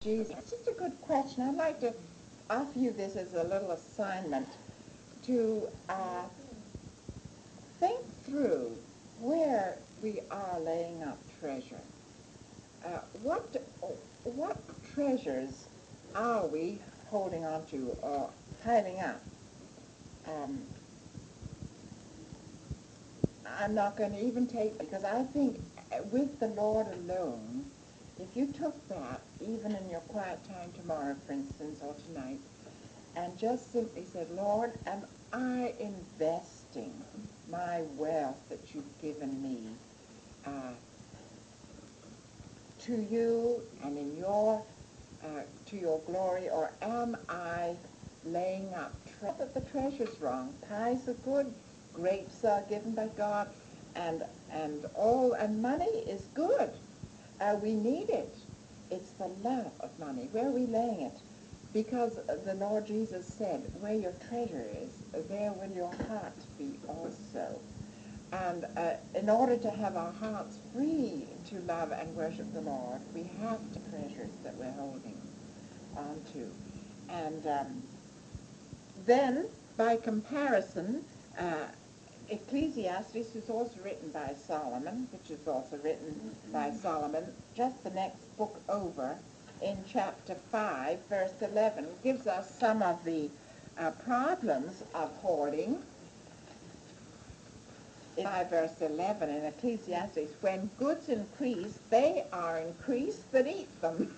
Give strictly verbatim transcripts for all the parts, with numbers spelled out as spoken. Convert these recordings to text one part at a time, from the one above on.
Geez, it's just a good question. I'd like to offer you this as a little assignment to uh, think through where we are laying up treasure. Uh, what what treasures are we holding on to or piling up? Um, I'm not going to even take, because I think with the Lord alone, if you took that, even in your quiet time tomorrow, for instance, or tonight, and just simply said, Lord, am I investing my wealth that you've given me uh, to you and in your, uh, to your glory, or am I laying up tre- that the treasure's wrong? Tithes are good, grapes are given by God, and and all and money is good. Uh, we need it. It's the love of money. Where are we laying it? Because the Lord Jesus said, where your treasure is, there will your heart be also. And uh, in order to have our hearts free to love and worship the Lord, we have to treasures that we're holding on to. And um, then, by comparison, uh, Ecclesiastes is also written by Solomon, which is also written by Solomon, just the next book over, in chapter five, verse eleven, gives us some of the uh, problems of hoarding. In five, verse eleven in Ecclesiastes, when goods increase, they are increased that eat them.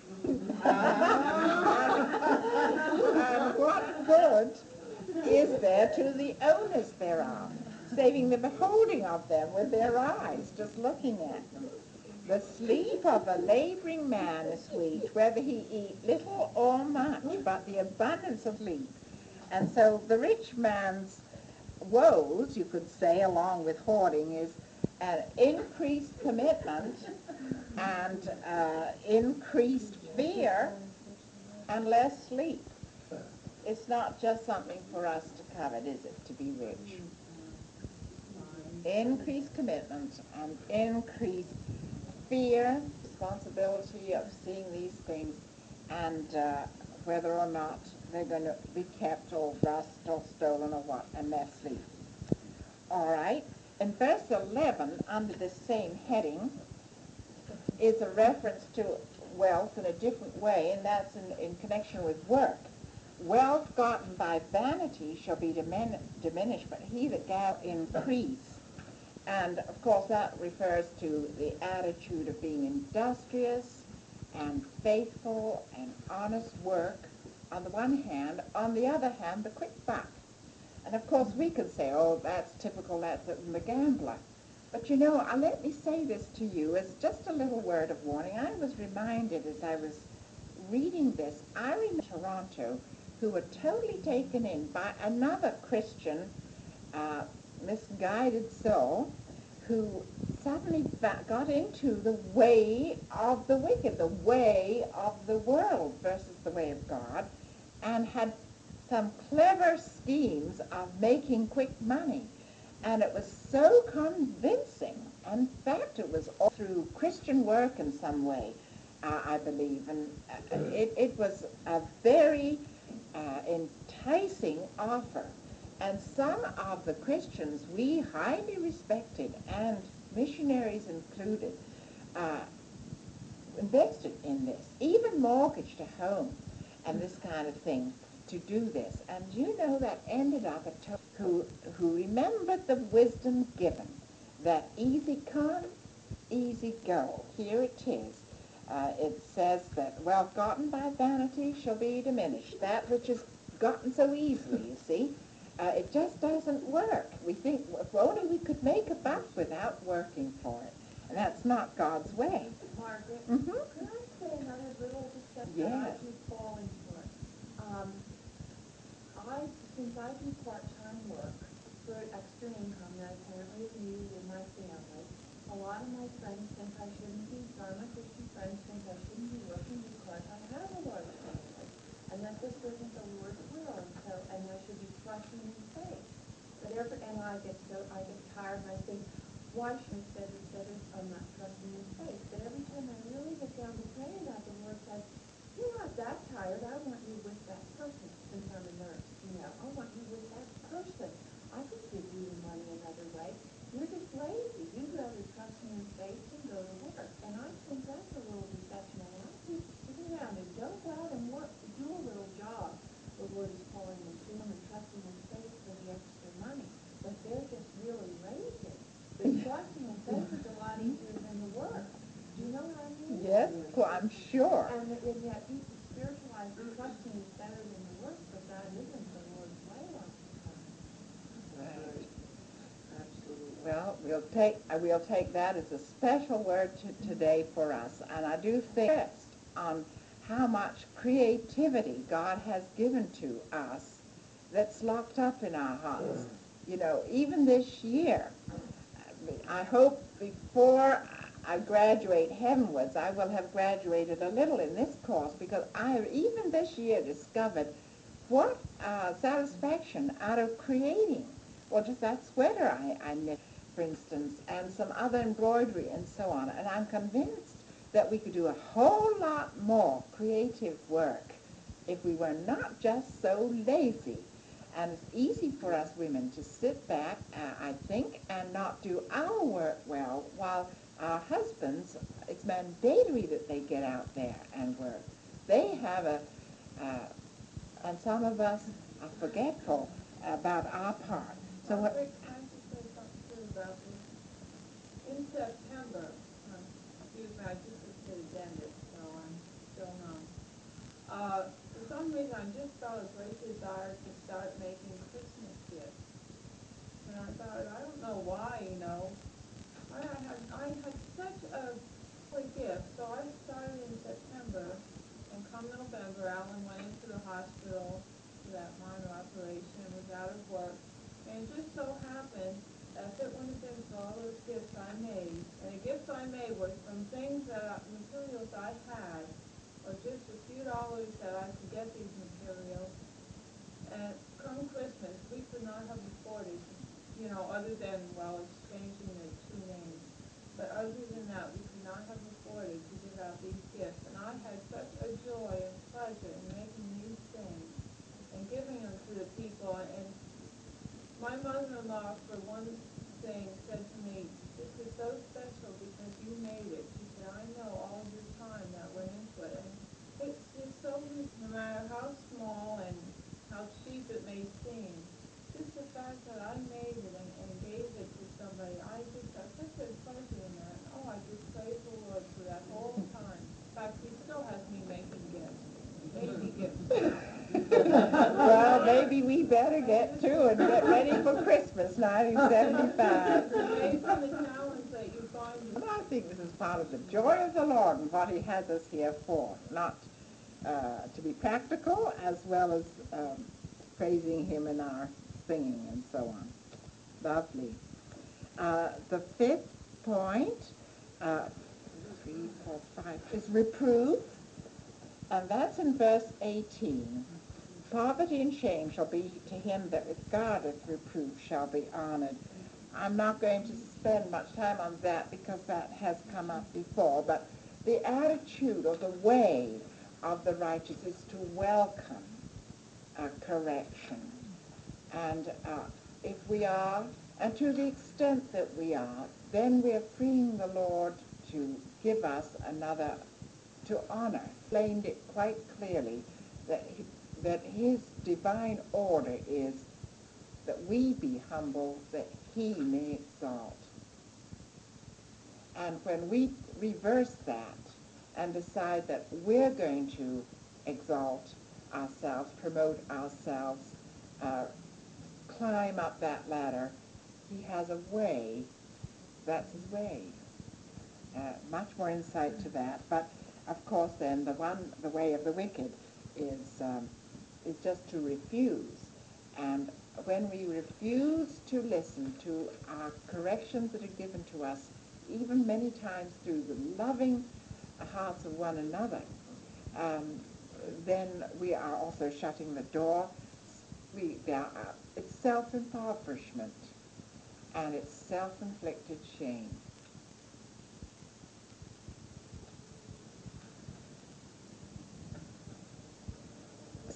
and, and what good is there to the owners thereof, saving the beholding of them with their eyes, just looking at them? The sleep of a laboring man is sweet, whether he eat little or much, but the abundance of sleep. And so the rich man's woes, you could say, along with hoarding, is an increased commitment and uh, increased fear and less sleep. It's not just something for us to covet, is it, to be rich? Increased commitment and increased fear, responsibility of seeing these things, and uh, whether or not they're going to be kept or rust or stolen or what, and less sleep. All right. In verse eleven, under this same heading, is a reference to wealth in a different way, and that's in, in connection with work. Wealth gotten by vanity shall be dimin- diminished, but he that shall increase. And, of course, that refers to the attitude of being industrious and faithful and honest work on the one hand. On the other hand, the quick buck. And, of course, we could say, oh, that's typical, that's the gambler. But, you know, uh, let me say this to you as just a little word of warning. I was reminded as I was reading this, I remember Toronto, who were totally taken in by another Christian uh, misguided soul who suddenly got into the way of the wicked, the way of the world versus the way of God, and had some clever schemes of making quick money. And it was so convincing. In fact, it was all through Christian work in some way, uh, I believe. And uh, it, it was a very uh, enticing offer. And some of the Christians we highly respected, and missionaries included, uh, invested in this, even mortgaged a home and this kind of thing to do this. And you know that ended up at to- who, who remembered the wisdom given, that easy come, easy go. Here it is. Uh, it says that wealth gotten by vanity shall be diminished. That which is gotten so easily, you see, uh, it just doesn't work. We think, if only we could make a buck without working for it. And that's not God's way. Margaret, Mm-hmm. could I say another little discussion? Yes. I keep falling for it. Um, I, since I do part-time work for extra income that apparently is needed in my family, a lot of my friends think I shouldn't be, some of my Christian friends think I shouldn't be working because I have a large family, and that this isn't the Lord's will, and so, and I should be trusting in faith. But every, and I get so, I get tired and I think, why should I say instead of I'm not trusting in faith? But every time I really get down to praying that, the Lord says, you're that tired, I want you with that person, since I'm a nurse, you know, I want you with that person. I could give you the money another way. You're just lazy. You'd rather trust me in faith and go to work. And I think that's a little deception. A lot of people sit around and don't go out and work, do a little job the Lord is calling them to, and trusting in faith for the extra money. But they're just really lazy. The trusting in faith is a lot easier than the work. Do you know what I mean? Yes, well, I'm sure. And, and yet people spiritualize the trusting is better than the work, but that isn't the Lord's way all the time. Right. Absolutely. Well, we'll take, uh, we'll take that as a special word to today for us. And I do think on how much creativity God has given to us that's locked up in our hearts. You know, even this year, I hope before I graduate heavenwards, I will have graduated a little in this course, because I have even this year discovered what uh, satisfaction out of creating. Well, just that sweater I, I knit, for instance, and some other embroidery and so on. And I'm convinced that we could do a whole lot more creative work if we were not just so lazy. And it's easy for us women to sit back, uh, I think, and not do our work well, while our husbands, it's mandatory that they get out there and work. They have a, uh, and some of us are forgetful about our part. So what? Rick, can I just say something too about this? In September, um, excuse me, I just was to the dentist, so I'm still numb. Uh, for some reason, I just felt a great desire to start making Christmas gifts. And I thought, I don't know why, you know. I had, I had such a quick gift, so I started in September, and come November, Alan went into the hospital for that minor operation and was out of work. And it just so happened that if it wouldn't have been for all those gifts I made, and the gifts I made were from things that, I, materials I had, or just a few dollars that I could get these materials, and come Christmas, we could not have afforded, you know, other than, well, exchanging the two names. But other than that, we could not have afforded to give out these gifts. And I had such a joy and pleasure in making these things and giving them to the people. And my mother-in-law, for one thing, said to me, this is so special because you made it. She said, I know all of your time that went into it. And it's just so, no matter how small and how cheap it may seem, just the fact that I made it and, and gave it to somebody, I just got such a pleasure in that. Oh, I just praise the Lord for that whole time. In fact, he still has me making gifts. Maybe gifts. Well, maybe we better get to and get ready for Christmas, nineteen seventy-five. It's amazing the talents that you find. Well, I think this is part of the joy of the Lord and what he has us here for, not uh, to be practical as well as um, praising him in our singing and so on. Lovely. Uh, the fifth point, uh, three, four, five, is reprove, and that's in verse eighteen. Poverty and shame shall be to him that regardeth reproof shall be honored. I'm not going to spend much time on that because that has come up before, but the attitude or the way of the righteous is to welcome uh, correction. And uh, if we are, and to the extent that we are, then we are freeing the Lord to give us another, to honor. Explained it quite clearly that he, that his divine order is that we be humble, that he may exalt. And when we reverse that and decide that we're going to exalt ourselves, promote ourselves, uh, climb up that ladder, he has a way, that's his way. Uh, much more insight to that, but of course then the one, the way of the wicked is, um, is just to refuse. And when we refuse to listen to our corrections that are given to us, even many times through the loving hearts of one another, um, then we are also shutting the door. We, are, uh, it's self-impoverishment, and it's self-inflicted shame.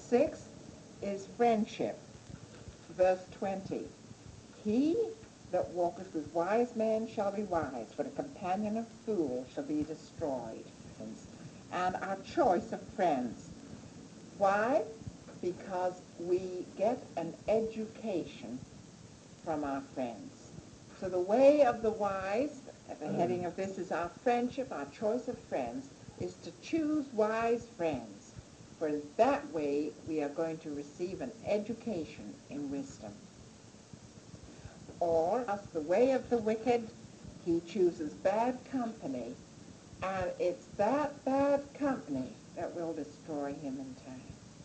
sixth is friendship. Verse twenty. He that walketh with wise men shall be wise, but a companion of fools shall be destroyed. And our choice of friends. Why? Because we get an education from our friends. So the way of the wise, at the heading of this is our friendship, our choice of friends, is to choose wise friends. For that way we are going to receive an education in wisdom. Or, as the way of the wicked, he chooses bad company, and it's that bad company that will destroy him in time.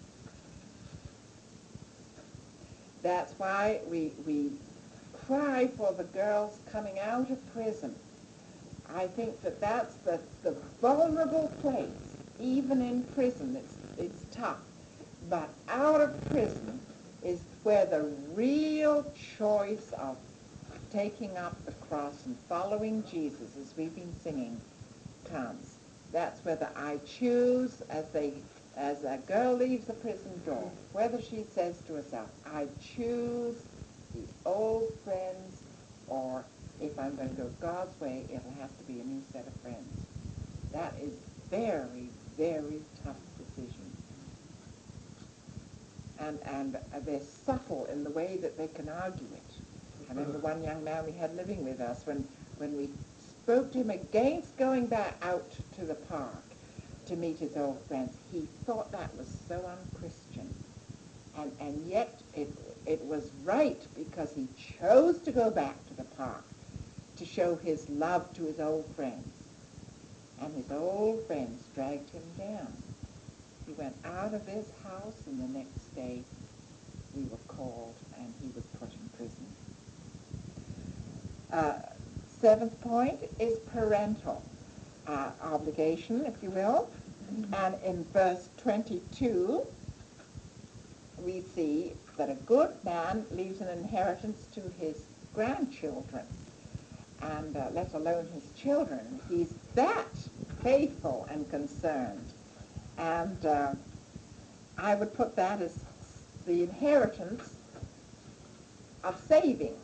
That's why we, we cry for the girls coming out of prison. I think that that's the, the vulnerable place. Even in prison, it's, it's tough. But out of prison is where the real choice of taking up the cross and following Jesus, as we've been singing, comes. That's whether I choose, as they, as a girl leaves the prison door, whether she says to herself, I choose the old friends, or if I'm going to go God's way, it'll have to be a new set of friends. That is very, very tough decision. And, and uh, they're subtle in the way that they can argue it. I remember one young man we had living with us, when, when we spoke to him against going back out to the park to meet his old friends, he thought that was so unchristian. And, and yet it, it was right, because he chose to go back to the park to show his love to his old friends. And his old friends dragged him down. He went out of his house, and the next day we were called, and he was put in prison. Uh, seventh point is parental uh, obligation, if you will. Mm-hmm. And in verse twenty-two, we see that a good man leaves an inheritance to his grandchildren, and uh, let alone his children. He's that faithful and concerned. And uh, I would put that as the inheritance of savings.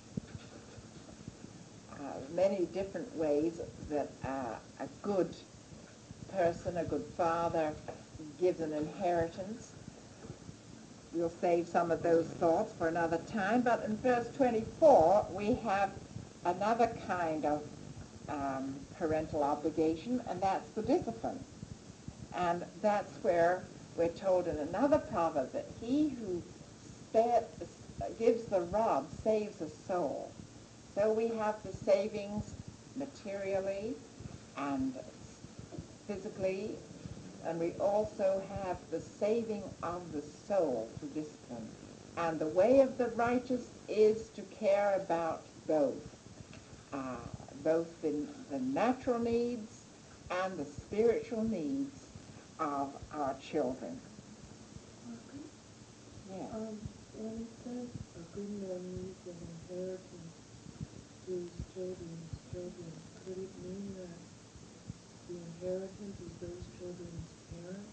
Uh, many different ways that uh, a good person, a good father, gives an inheritance. We'll save some of those thoughts for another time. But in verse twenty-four, we have another kind of um, parental obligation, and that's the discipline. And that's where we're told in another proverb that he who spare, gives the rod saves a soul. So we have the savings materially and physically, and we also have the saving of the soul through discipline. And the way of the righteous is to care about both, uh, both in the natural needs and the spiritual needs of our children. Margaret? Yes. Um, when it says a good man leaves an inheritance to his children's children, could it mean that the inheritance is those children's parents?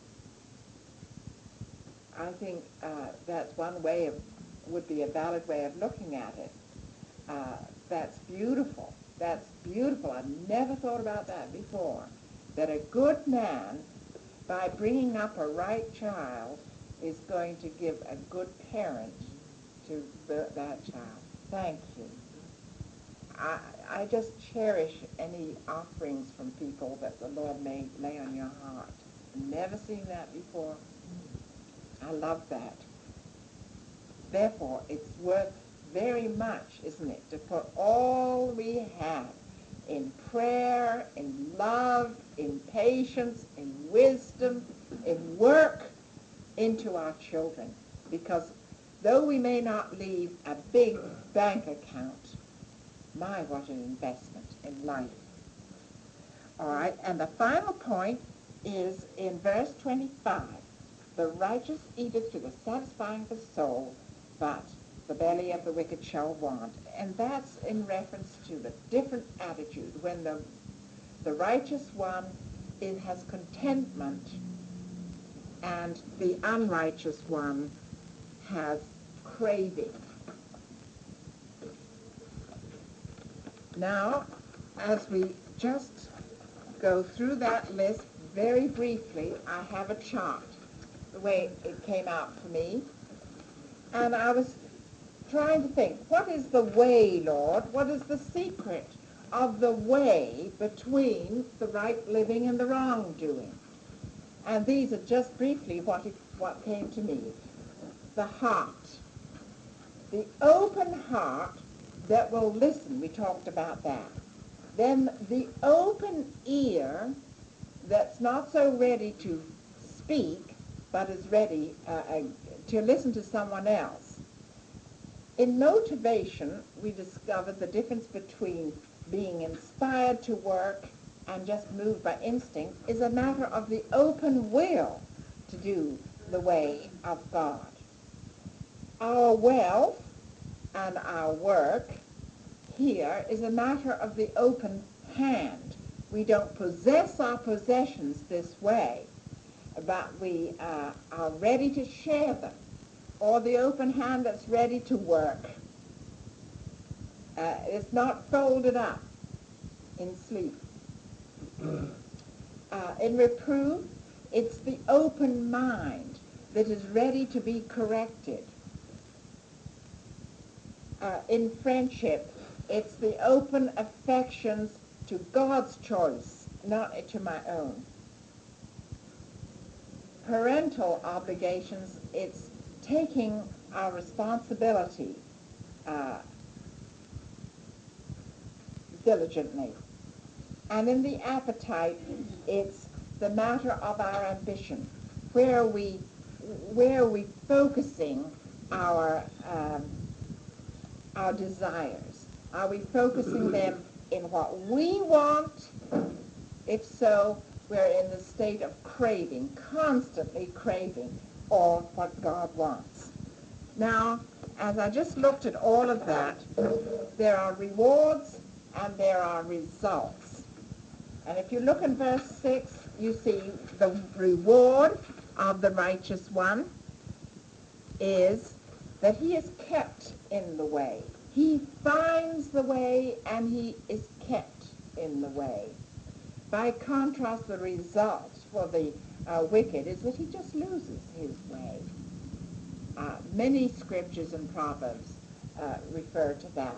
I think uh, that's one way of, would be a valid way of looking at it. Uh, that's beautiful. That's beautiful. I've never thought about that before. That a good man, by bringing up a right child, is going to give a good parent to the, that child. Thank you. I, I just cherish any offerings from people that the Lord may lay on your heart. Never seen that before. I love that. Therefore, it's worth very much, isn't it, to put all we have in prayer, in love, in patience, in wisdom, in work into our children. Because though we may not leave a big bank account, my, what an investment in life. All right, and the final point is in verse twenty-five. The righteous eateth to the satisfying of the soul, but the belly of the wicked shall want. And that's in reference to the different attitude. When the, the righteous one, it has contentment and the unrighteous one has craving. Now, as we just go through that list very briefly, I have a chart, the way it came out for me, and I was trying to think, what is the way, Lord? What is the secret of the way between the right living and the wrongdoing? And these are just briefly what, it, what came to me. The heart. The open heart that will listen. We talked about that. Then the open ear that's not so ready to speak, but is ready uh, uh, to listen to someone else. In motivation, we discovered the difference between being inspired to work and just moved by instinct is a matter of the open will to do the way of God. Our wealth and our work here is a matter of the open hand. We don't possess our possessions this way, but we uh, are ready to share them. Or the open hand that's ready to work. Uh, it's not folded up in sleep. Uh, in reproof, it's the open mind that is ready to be corrected. Uh, in friendship, it's the open affections to God's choice, not to my own. Parental obligations, it's taking our responsibility uh, diligently. And in the appetite, it's the matter of our ambition. Where are we, where are we focusing our, um, our desires? Are we focusing them in what we want? If so, we're in the state of craving, constantly craving, or what God wants. Now, as I just looked at all of that, there are rewards and there are results. And if you look in verse six, you see the reward of the righteous one is that he is kept in the way. He finds the way and he is kept in the way. By contrast, the result for the uh, wicked is that he just loses his way. Uh, many scriptures and proverbs uh, refer to that.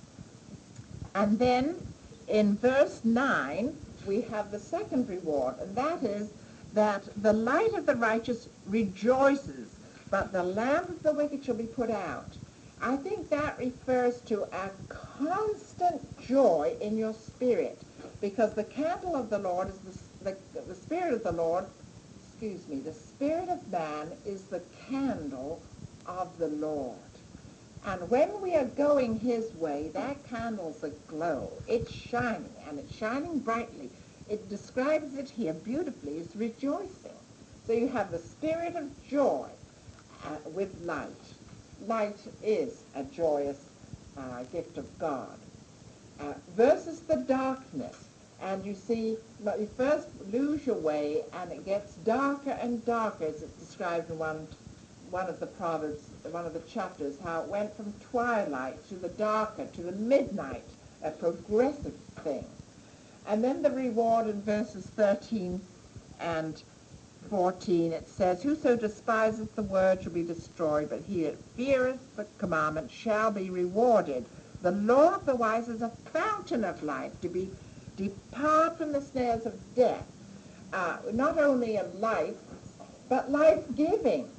And then in verse nine, we have the second reward, and that is that the light of the righteous rejoices, but the lamp of the wicked shall be put out. I think that refers to a constant joy in your spirit, because the candle of the Lord is the, the, the Spirit of the Lord, excuse me, the Spirit of man is the candle of the Lord. And when we are going his way, that candle's aglow. It's shining, and it's shining brightly. It describes it here beautifully as rejoicing. So you have the spirit of joy uh, with light. Light is a joyous uh, gift of God. Uh, versus the darkness. And you see, but you first lose your way, and it gets darker and darker, as it's described in one, one of the Proverbs, one of the chapters, how it went from twilight to the darker, to the midnight, a progressive thing. And then the reward in verses thirteen and fourteen, it says, whoso despiseth the word shall be destroyed, but he that feareth the commandment shall be rewarded. The law of the wise is a fountain of life, to be depart from the snares of death. Uh, not only of life, but life-giving.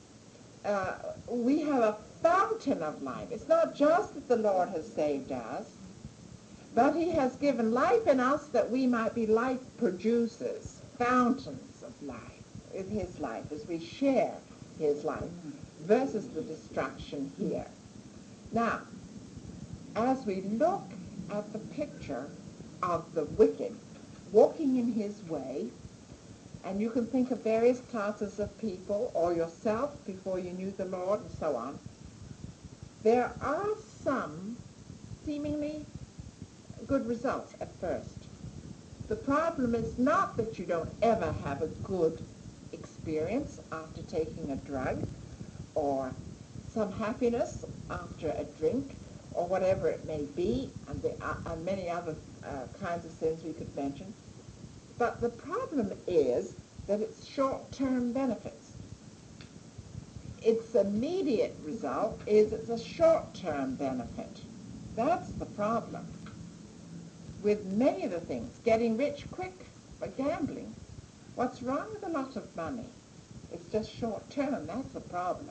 Uh, we have a fountain of life. It's not just that the Lord has saved us, but he has given life in us that we might be life producers, fountains of life, with his life, as we share his life, versus the destruction here. Now, as we look at the picture of the wicked walking in his way, and you can think of various classes of people, or yourself before you knew the Lord, and so on, there are some seemingly good results at first. The problem is not that you don't ever have a good experience experience after taking a drug, or some happiness after a drink, or whatever it may be, and, the, uh, and many other uh, kinds of sins we could mention. But the problem is that it's short-term benefits. Its immediate result is it's a short-term benefit. That's the problem. With many of the things, getting rich quick by gambling, what's wrong with a lot of money? It's just short-term. That's the problem.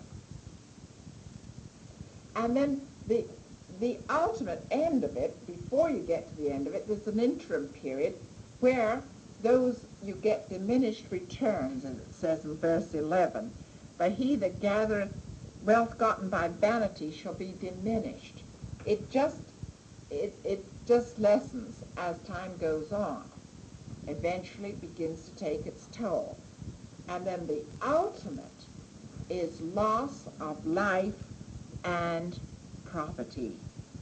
And then the the ultimate end of it, before you get to the end of it, there's an interim period where those you get diminished returns, as it says in verse eleven. But he that gathereth wealth gotten by vanity shall be diminished. It just it it just lessens as time goes on. Eventually it begins to take its toll. And then the ultimate is loss of life and property.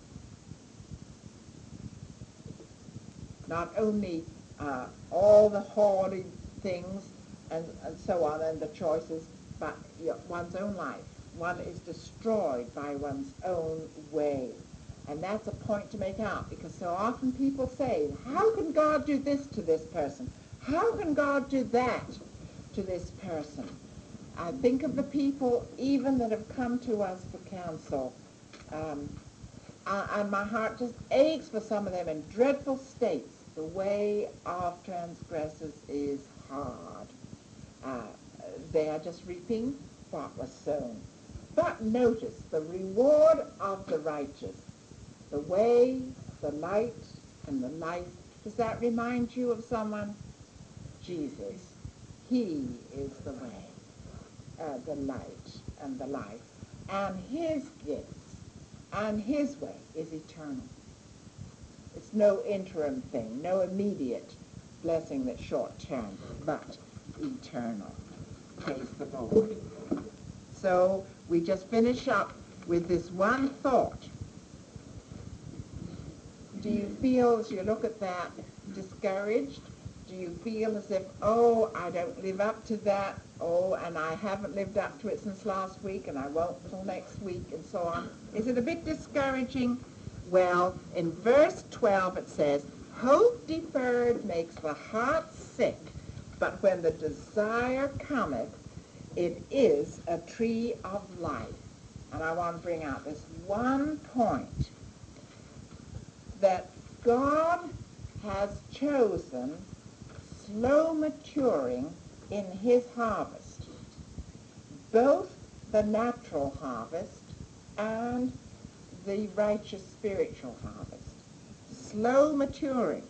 Not only uh, all the hoarding things and, and so on and the choices, but you know, one's own life. One is destroyed by one's own way. And that's a point to make out, because so often people say, how can God do this to this person? How can God do that to this person? I think of the people even that have come to us for counsel, um, uh, and my heart just aches for some of them in dreadful states. The way of transgressors is hard. Uh, they are just reaping what was sown. But notice the reward of the righteous, the way, the light, and the life. Does that remind you of someone? Jesus. He is the way, uh, the light, and the life. And his gifts and his way is eternal. It's no interim thing, no immediate blessing that's short-term, but eternal. Praise the Lord. So we just finish up with this one thought. Do you feel, as you look at that, discouraged? Do you feel as if, oh, I don't live up to that, oh, and I haven't lived up to it since last week, and I won't until next week, and so on? Is it a bit discouraging? Well, in verse twelve it says, hope deferred makes the heart sick, but when the desire cometh, it is a tree of life. And I want to bring out this one point, that God has chosen slow maturing in his harvest, both the natural harvest and the righteous spiritual harvest. Slow maturing.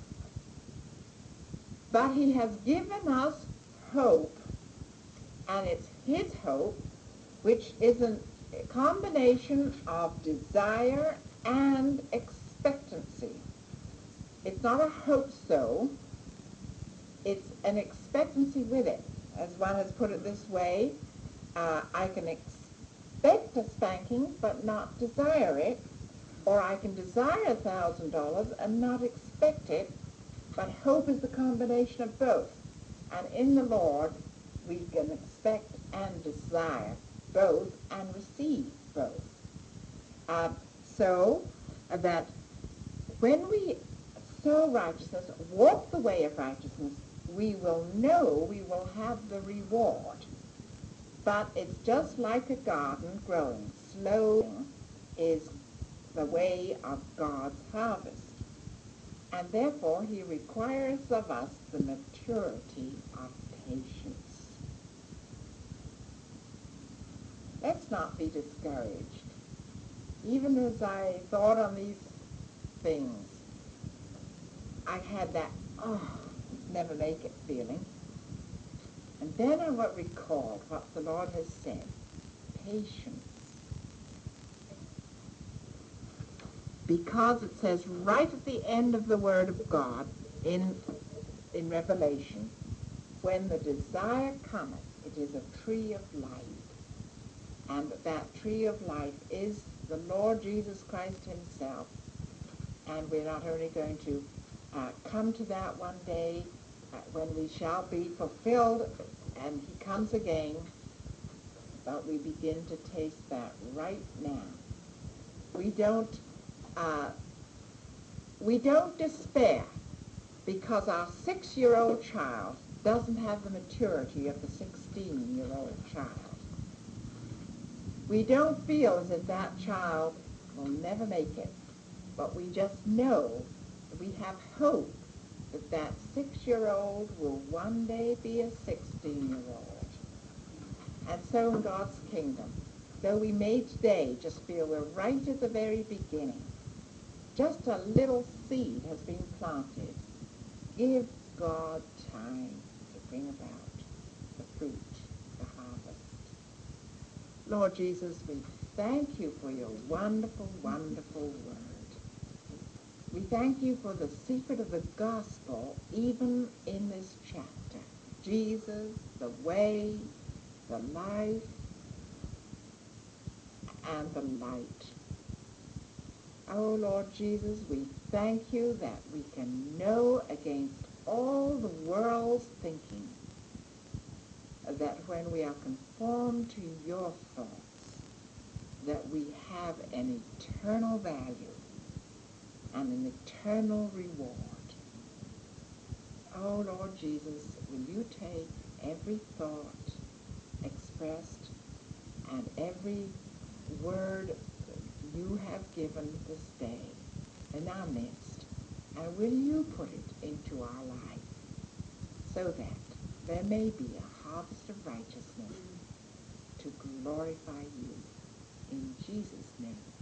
But he has given us hope, and it's his hope, which is a combination of desire and expectancy. It's not a hope so, it's an expectancy with it. As one has put it this way, uh, I can expect a spanking but not desire it, or I can desire a thousand dollars and not expect it, but hope is the combination of both. And in the Lord, we can expect and desire both and receive both. Uh, so uh, that when we sow righteousness, walk the way of righteousness, we will know we will have the reward. But it's just like a garden growing. Slow is the way of God's harvest. And therefore he requires of us the maturity of patience. Let's not be discouraged. Even as I thought on these things, I had that, oh, never make it feeling. And then I recalled what the Lord has said, patience. Because it says right at the end of the Word of God in, in Revelation, when the desire cometh, it is a tree of life. And that tree of life is the Lord Jesus Christ himself. And we're not only going to uh, come to that one day uh, when we shall be fulfilled and he comes again, but we begin to taste that right now. We don't, uh, we don't despair because our six-year-old child doesn't have the maturity of the sixteen-year-old child. We don't feel as if that child will never make it, but we just know that we have hope that that six-year-old will one day be a sixteen-year-old. And so in God's kingdom, though we may today just feel we're right at the very beginning, just a little seed has been planted. Give God time to bring about the fruit, the harvest. Lord Jesus, we thank you for your wonderful, wonderful word. We thank you for the secret of the gospel even in this chapter. Jesus, the way, the life, and the light. Oh, Lord Jesus, we thank you that we can know against all the world's thinking that when we are conformed to your thoughts, that we have an eternal value and an eternal reward. Oh, Lord Jesus, will you take every thought expressed and every word you have given this day in our midst, and will you put it into our life so that there may be a harvest of righteousness to glorify you. In Jesus' name.